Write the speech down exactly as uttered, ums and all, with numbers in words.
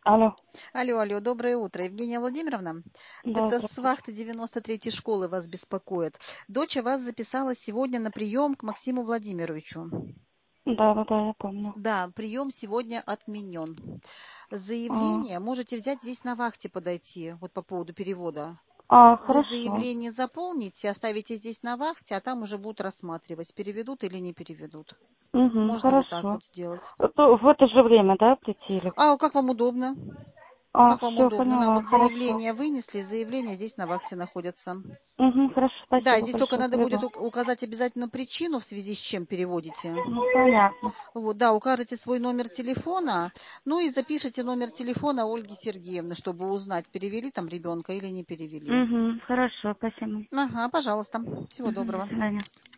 Алло. Алло, алло, доброе утро. Евгения Владимировна, Да, это с здравствуйте. вахты девяносто третьей школы вас беспокоит. Доча вас записала сегодня на прием к Максиму Владимировичу. Да, да, да, я помню. Да, прием сегодня отменен. А, Заявление можете взять здесь на вахте подойти, вот по поводу перевода. а, Вы хорошо. заявление заполните, оставите здесь на вахте, а там уже будут рассматривать, переведут или не переведут. Угу, Можно вот так хорошо. вот сделать. То в это же время, да, прийти или? А как вам удобно? А, Как вам все, удобно? Нам поняла, вот хорошо. заявление вынесли, заявление здесь на вахте находится. Угу, хорошо, Да, спасибо здесь только большое, надо будет приду. ук- указать обязательно причину, в связи с чем переводите. Ну, понятно. Вот, да, укажете свой номер телефона, ну и запишите номер телефона Ольги Сергеевны, чтобы узнать, перевели там ребенка или не перевели. Угу, хорошо, спасибо. Ага, пожалуйста. Всего Угу, до доброго. свидания.